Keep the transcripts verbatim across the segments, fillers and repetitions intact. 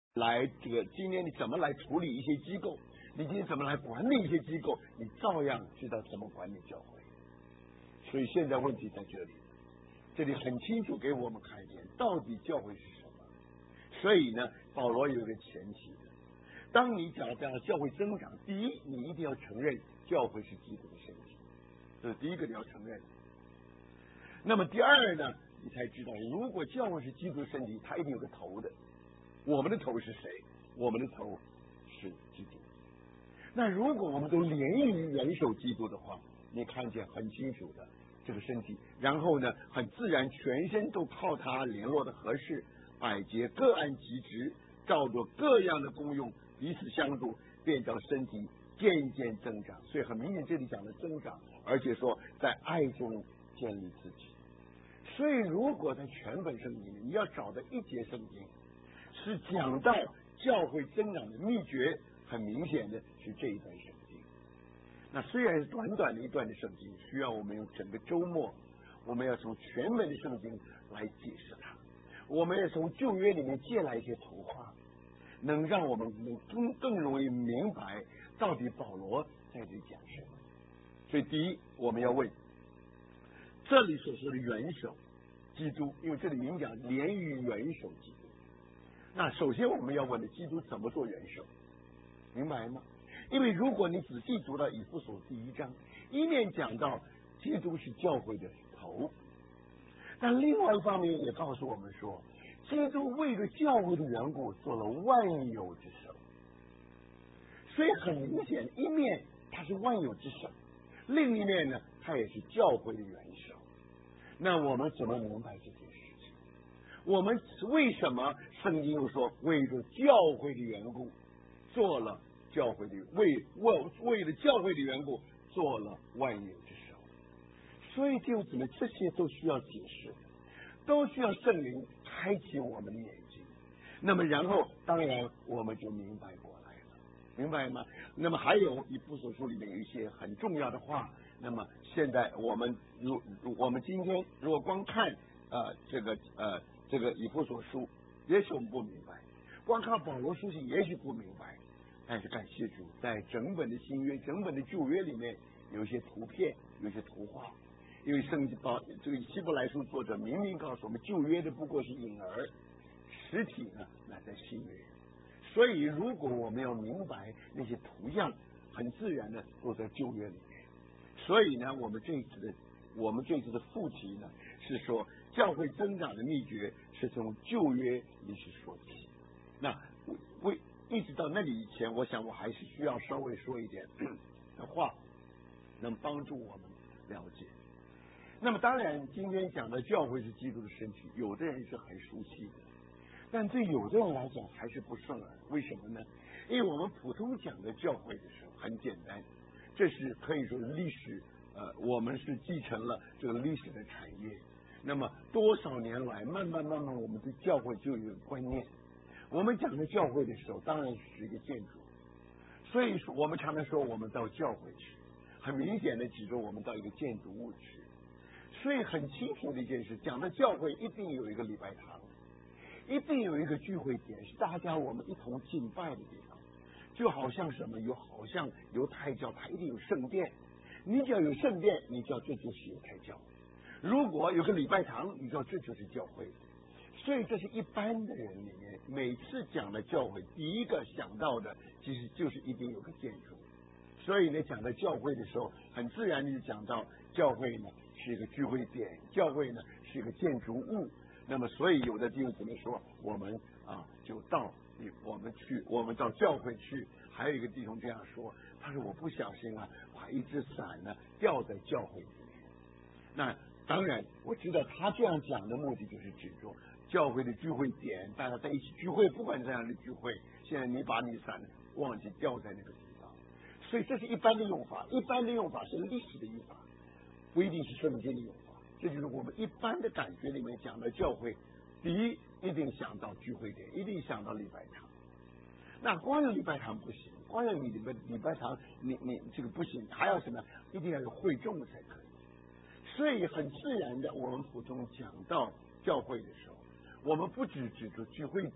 来这个今天你怎么来处理一些机构，你今天怎么来管理一些机构，你照样知道怎么管理教会。所以现在问题在这里，这里很清楚给我们看见到底教会是什么。所以呢，保罗有一个前提，当你讲到教会增长，第一，你一定要承认教会是基督的身体，这是第一个你要承认。那么第二呢，你才知道，如果教会是基督身体，它一定有个头的。我们的头是谁？我们的头是基督。那如果我们都连于元首基督的话，你看见很清楚的这个身体，然后呢，很自然全身都靠它联络的合适，百节各按其职，照着各样的功用彼此相助，便叫身体渐渐增长。所以很明显，这里讲的增长，而且说在爱中建立自己。所以如果在全本圣经里，你要找到一节圣经是讲到教会增长的秘诀，很明显的是这一段圣经。那虽然是短短的一段的圣经，需要我们用整个周末，我们要从全本的圣经来解释它，我们要从旧约里面借来一些图画，能让我们能更更容易明白到底保罗在这里讲什么。所以第一，我们要问这里所说的元首基督，因为这里明讲连于元首基督。那首先我们要问的，基督怎么做元首？明白吗？因为如果你仔细读到以弗所第一章，一面讲到基督是教会的头，但另外一方面也告诉我们说，基督为了教会的缘故做了万有之首。所以很明显，一面他是万有之首，另一面呢，他也是教会的元首。那我们怎么明白这件事情？我们为什么圣经又说为了教会的缘故做了教会的为为为了教会的缘故做了万有之首？所以弟兄姊妹，这些都需要解释，都需要圣灵开启我们的眼睛。那么然后当然我们就明白过来了，明白吗？那么还有以弗所书里面有一些很重要的话，那么现在我们如我们今天如果光看呃这个呃这个以弗所书，也许我们不明白；光看保罗书信，也许不明白。但是感谢主，在整本的新约、整本的旧约里面，有一些图片，有一些图画。因为圣经保这个希伯来书作者明明告诉我们，旧约的不过是影儿，实体呢乃在新约。所以如果我们要明白那些图样，很自然的都在旧约里面。所以呢，我们这一次的我们这一次的副题呢是说，教会增长的秘诀是从旧约历史说起。那为一直到那里以前，我想我还是需要稍微说一点的话，能帮助我们了解。那么当然，今天讲的教会是基督的身体，有的人是很熟悉的，但对有的人来讲还是不顺耳。为什么呢？因为我们普通讲的教会的时候很简单，这是可以说历史，呃，我们是继承了这个历史的产业。那么多少年来，慢慢慢慢，我们对教会就有一个观念。我们讲的教会的时候，当然是一个建筑，所以我们常常说我们到教会去，很明显的指着我们到一个建筑物去。所以很清楚的一件事，讲的教会一定有一个礼拜堂，一定有一个聚会点，是大家我们一同敬拜的地方。就好像什么，有好像犹太教，它一定有圣殿，你只要有圣殿，你知道这就是犹太教。如果有个礼拜堂，你知道这就是教会。所以这是一般的人里面，每次讲的教会，第一个想到的其实就是一定有个建筑。所以呢，讲到教会的时候，很自然的就讲到教会呢是一个聚会点，教会呢是一个建筑物。那么，所以有的弟兄姊妹说，我们啊就到我们去，我们到教会去。还有一个弟兄这样说，他说我不小心啊，把一只伞呢掉在教会里面。那当然，我知道他这样讲的目的就是指着教会的聚会点，大家在一起聚会，不管这样的聚会，现在你把你伞忘记掉在那个地方，所以这是一般的用法。一般的用法是历史的用法，不一定是圣经的用法。这就是我们一般的感觉里面讲的教会，第一一定想到聚会点，一定想到礼拜堂。那光有礼拜堂不行，光有你礼拜礼拜堂，你你这个不行，还要什么？一定要有会众才可以。所以很自然的，我们普通讲到教会的时候，我们不只指着聚会点，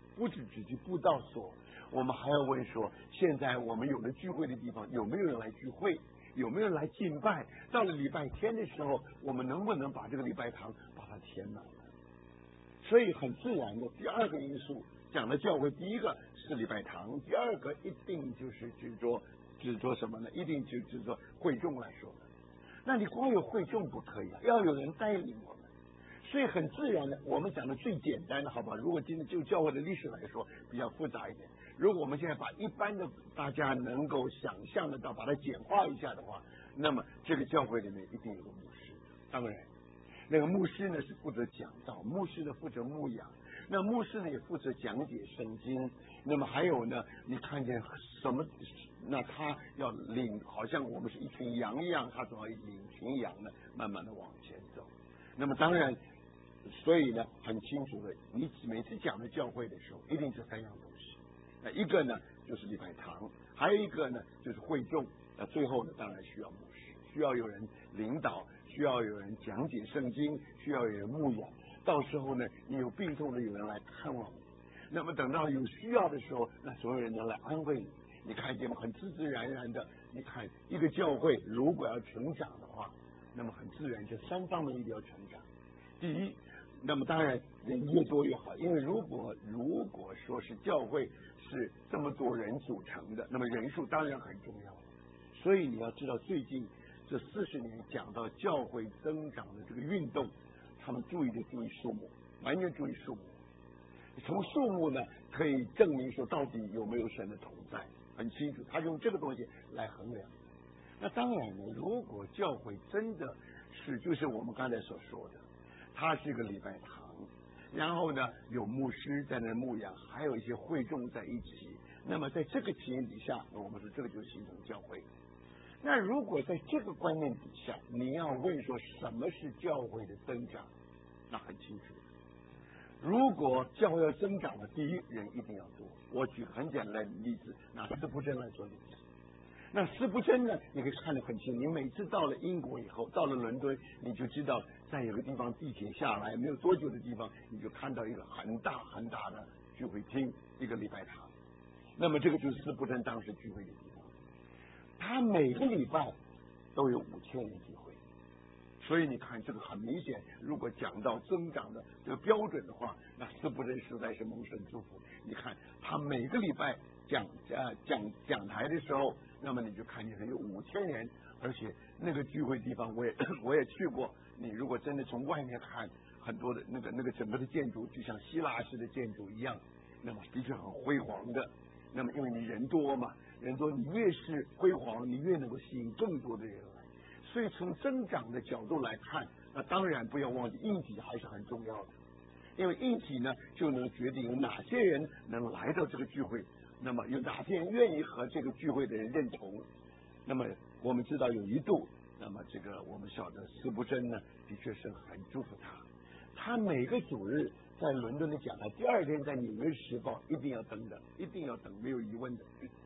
不只只去布道所，我们还要问说，现在我们有了聚会的地方，有没有人来聚会？有没有人来敬拜？到了礼拜天的时候，我们能不能把这个礼拜堂把它填满了？所以很自然的，第二个因素讲的教会，第一个是礼拜堂，第二个一定就是指着指着什么呢？一定就指着会众来说的。那你光有会众不可以啊，要有人带领我们。所以很自然的，我们讲的最简单的，好吧？如果今天就教会的历史来说，比较复杂一点。如果我们现在把一般的大家能够想象得到，把它简化一下的话，那么这个教会里面一定有个牧师。当然，那个牧师呢是负责讲道，牧师呢负责牧养，那牧师呢也负责讲解圣经。那么还有呢，你看见什么？那他要领，好像我们是一群羊一样，他总要领群羊呢，慢慢的往前走。那么当然。所以呢，很清楚的，你每次讲的教会的时候，一定是三样东西。那一个呢就是礼拜堂，还有一个呢就是会众。那最后呢，当然需要牧师，需要有人领导，需要有人讲解圣经，需要有人牧养。到时候呢，你有病痛的有人来看望你。那么等到有需要的时候，那所有人能来安慰你。你看见吗？很自自然然的，你看一个教会如果要成长的话，那么很自然就三方面一定要成长。第一。那么当然人越多越好，因为如果如果说是教会是这么多人组成的，那么人数当然很重要。所以你要知道，最近这四十年讲到教会增长的这个运动，他们注意的注意数目，完全注意数目。从数目呢可以证明说到底有没有神的同在，很清楚，他用这个东西来衡量。那当然呢，如果教会真的是就是我们刚才所说的。它是一个礼拜堂，然后呢有牧师在那牧养，还有一些会众在一起。那么在这个情形底下，我们说这个就形成教会。那如果在这个观念底下，你要问说什么是教会的增长，那很清楚。如果教会要增长的，第一人一定要多。我举很简单的例子，拿司布真来做例子。那司布真呢，你可以看得很清。你每次到了英国以后，到了伦敦，你就知道，在有个地方地铁下来没有多久的地方，你就看到一个很大很大的聚会厅，一个礼拜堂。那么这个就是司布真当时聚会的地方。他每个礼拜都有五千人聚会，所以你看这个很明显。如果讲到增长的这个标准的话，那司布真实在是蒙神祝福。你看他每个礼拜讲呃讲讲台的时候。那么你就看见有五千人，而且那个聚会地方我也我也去过。你如果真的从外面看，很多的那个那个整个的建筑就像希腊式的建筑一样，那么的确很辉煌的。那么因为你人多嘛，人多你越是辉煌，你越能够吸引更多的人来。所以从增长的角度来看，那当然不要忘记硬体还是很重要的，因为硬体呢就能决定有哪些人能来到这个聚会。那么有哪些人愿意和这个聚会的人认同？那么我们知道有一度，那么这个我们晓得司布真呢，的确是很祝福他。他每个主日在伦敦的讲台，第二天在纽约时报一定要登的，一定要登，没有疑问的。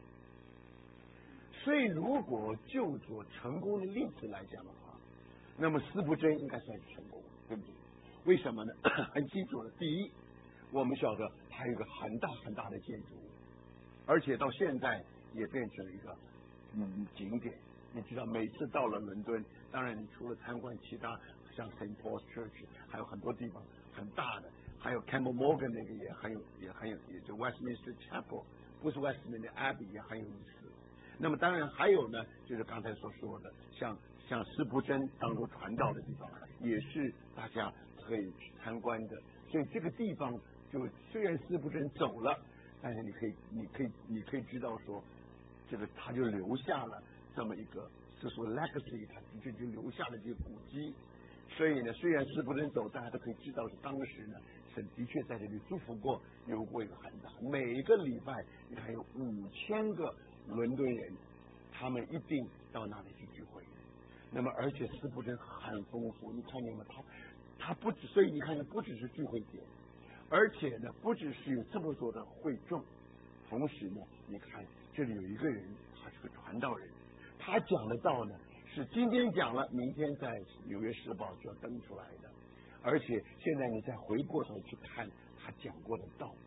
所以如果就做成功的例子来讲的话，那么司布真应该算是成功，对不对？为什么呢？很清楚了，第一，我们晓得它有一个很大很大的建筑物。而且到现在也变成一个嗯景点。你知道，每次到了伦敦，当然你除了参观其他像 Saint Paul's Church， 还有很多地方很大的，还有 Campbell Morgan 那个也很有，也很有，也就 Westminster Chapel， 不是 Westminster Abbey 也很有意思。那么当然还有呢，就是刚才所说的，像像司布真当过传道的地方，也是大家可以去参观的。所以这个地方就虽然司布真走了。但是你可以，你可以，你可以知道说，这个他就留下了这么一个，就说 legacy， 他的确就留下了这个古迹。所以呢，虽然司布真走，大家都可以知道是当时呢，神的确在这里祝福过，有过一个很大。每个礼拜你看有五千个伦敦人，他们一定到那里去聚会。那么而且司布真很丰富，你看见吗？他他不只，所以你看见不只是聚会点。而且呢，不只是有这么多的会众，同时呢，你看这里有一个人，他是个传道人，他讲的道呢是今天讲了，明天在《纽约时报》就要登出来的。而且现在你再回过头去看他讲过的道啊，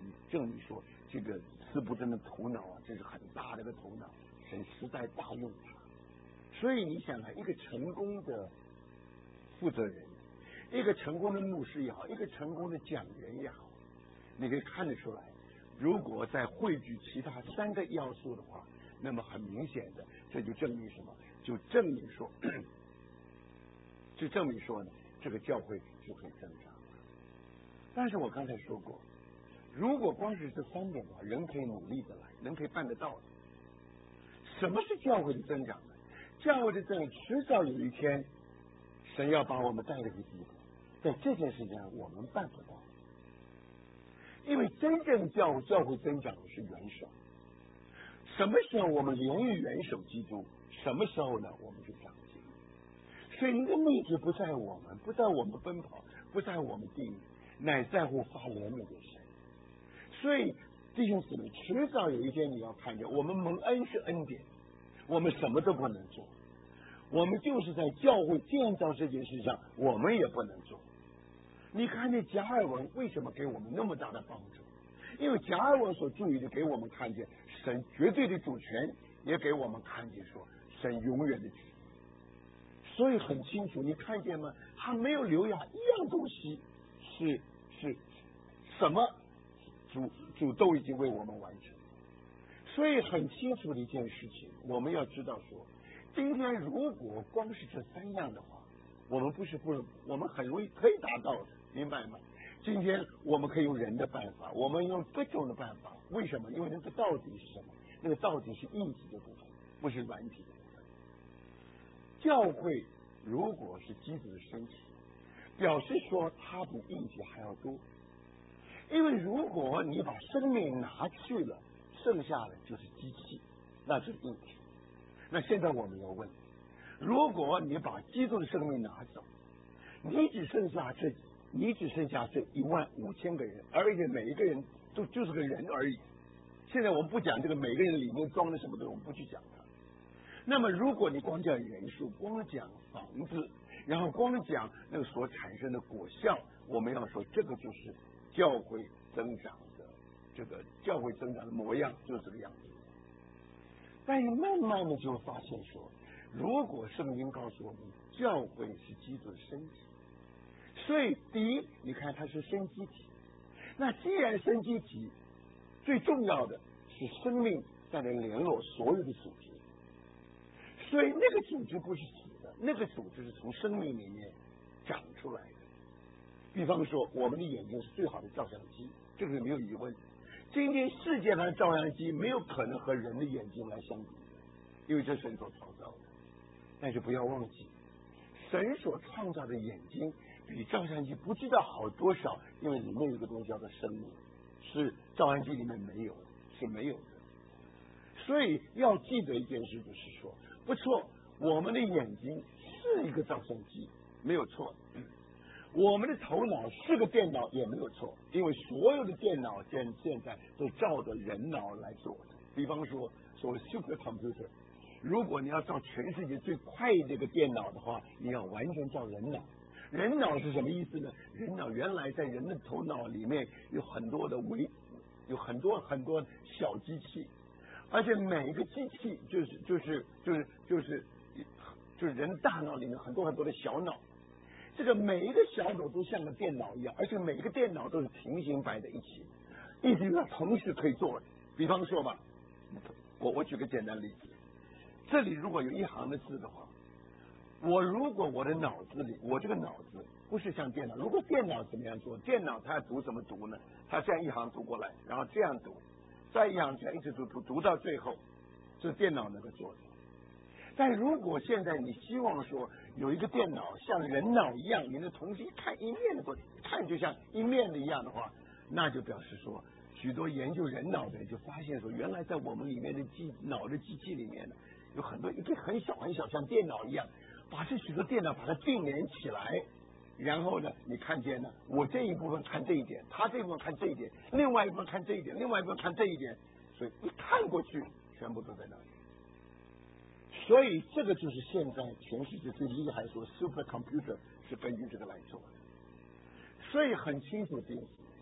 证明说，这个斯布真的头脑啊，这是很大的一个头脑，神实在大用他。所以你想看一个成功的负责人，一个成功的牧师也好，一个成功的讲员也好，你可以看得出来，如果再汇聚其他三个要素的话，那么很明显的，这就证明什么？就证明说，就证明说呢，这个教会就可以增长。但是我刚才说过，如果光是这三点的话，人可以努力的来，人可以办得到的。什么是教会的增长呢？教会的增长迟早有一天，神要把我们带到一个地步，在这件事情上我们办不到。因为真正教教会增长的是元首。什么时候我们连于元首基督，什么时候呢我们就长进。所以那个目的不在我们，不在我们奔跑，不在我们定义，乃在乎发怜悯的神。所以弟兄姊妹，迟早有一天你要看见，我们蒙恩是恩典，我们什么都不能做，我们就是在教会建造这件事上，我们也不能做。你看见加尔文为什么给我们那么大的帮助？因为加尔文所注意的给我们看见神绝对的主权，也给我们看见说神永远的旨意。所以很清楚，你看见吗？他没有留下一样东西是是什么，主主都已经为我们完成。所以很清楚的一件事情，我们要知道说，今天如果光是这三样的话，我们不是不能，我们很容易可以达到的，明白吗？今天我们可以用人的办法，我们用各种的办法，为什么？因为那个到底是什么？那个到底是硬体的部分，不是软体的部分。教会如果是基督的身体，表示说它比硬体还要多。因为如果你把生命拿去了，剩下的就是机器，那就是硬体。那现在我们要问，如果你把基督的生命拿走，你只剩下这你只剩下这一万五千个人，而且每一个人都就是个人而已。现在我们不讲这个每个人里面装的什么东西，我们不去讲它。那么如果你光讲人数，光讲房子，然后光讲那个所产生的果效，我们要说这个就是教会增长的这个教会增长的模样，就是这个样子。但是慢慢的就会发现说，如果圣经告诉我们教会是基督的身体，所以第一，你看它是生机体。那既然生机体，最重要的是生命才能联络所有的组织，所以那个组织不是死的，那个组织是从生命里面长出来的。比方说，我们的眼睛是最好的照相机，这个没有疑问。今天世界上的照相机没有可能和人的眼睛来相比的，因为这是神所创造的。但是不要忘记，神所创造的眼睛比照相机不知道好多少，因为里面有一个东西叫做生命，是照相机里面没有的，是没有的。所以要记得一件事，就是说，不错，我们的眼睛是一个照相机，没有错。我们的头脑是个电脑也没有错，因为所有的电脑现现在都照着人脑来做的。比方说，所谓 super computer， 如果你要照全世界最快这个电脑的话，你要完全照人脑。人脑是什么意思呢？人脑原来在人的头脑里面有很多的微，有很多很多小机器，而且每一个机器就是就是就是就是就是人大脑里面很多很多的小脑。这个每一个小脑都像个电脑一样，而且每一个电脑都是平行摆在一起，意思是它同时可以做的。比方说吧，我我举个简单例子，这里如果有一行的字的话，我如果我的脑子里，我这个脑子不是像电脑，如果电脑怎么样做？电脑它要读怎么读呢？它这样一行读过来，然后这样读，再一行这样一直读读读到最后，这是电脑能够做的。但如果现在你希望说有一个电脑像人脑一样，你能同时看一面的过，看就像一面的一样的话，那就表示说，许多研究人脑的人就发现说，原来在我们里面的机脑的机器里面呢，有很多一个很小很小，像电脑一样，把这许多电脑把它并联起来，然后呢，你看见呢，我这一部分看这一点，他这一部分看这一点，另外一部分看这一点，另外一部分看这一点，所以一看过去，全部都在那里。所以这个就是现在全世界最厉害说 super computer 是根据这个来做的。所以很清楚的，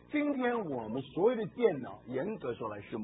今天我们所有的电脑，严格说来是